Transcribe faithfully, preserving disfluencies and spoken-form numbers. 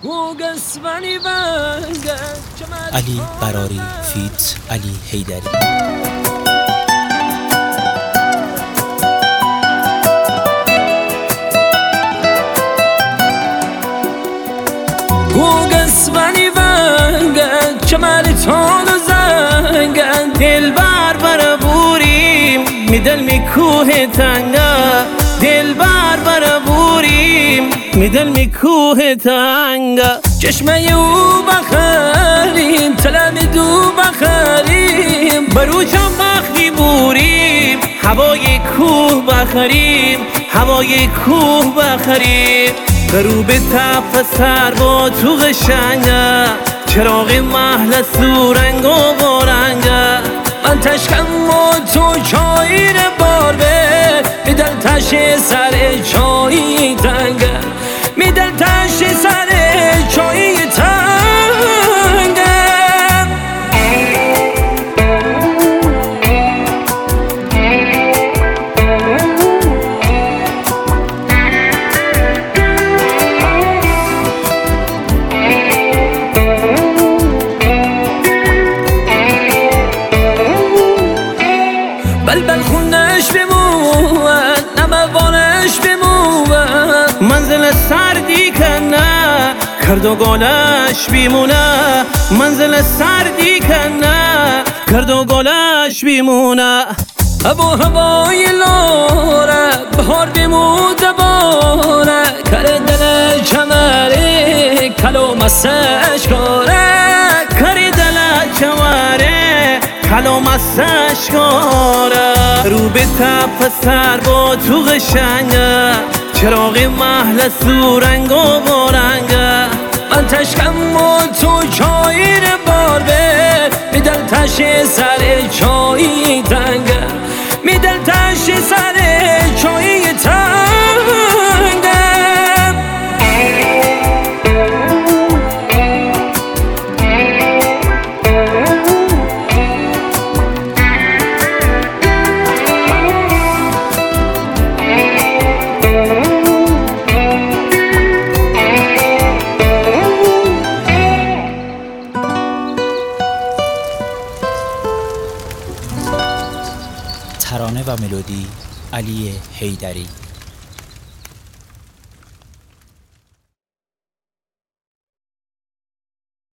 علی براری فیت علی حیدری. گوگسمنی ونگن چمن تان و زنگن دل بر بر بوریم می دل می کوه تنگا دل بر بر بوریم می دل می کوه تنگا چشمه او بخریم تلم دو بخریم بروچم مخدی بوریم هوای کوه بخریم هوای کوه بخریم غروب تف سر با تو قشنگه چراغ محل سورنگ و بارنگه من تشکم و تو چایر باربه می دل تش سر چایی تنگه می دل تش سر چایی تنگه بلبل خونش بمون نموانش بمون منزل سردی کنه کرد و گلش بیمونه منزل سردی کنه کرد و گلش بیمونه ابو هوای لاره بهار بمود باره کر دل چمره کلو مسش کاره کر دل چمره کلو مسش کاره رو به تپ سر با تو قشنگه چراغ محل سورنگ و بارنگه من تشکم و تو چایر باربه می دل تش سر چایی تنگه می دل تش سر چایی تنگه ترانه و ملودی علی حیدری.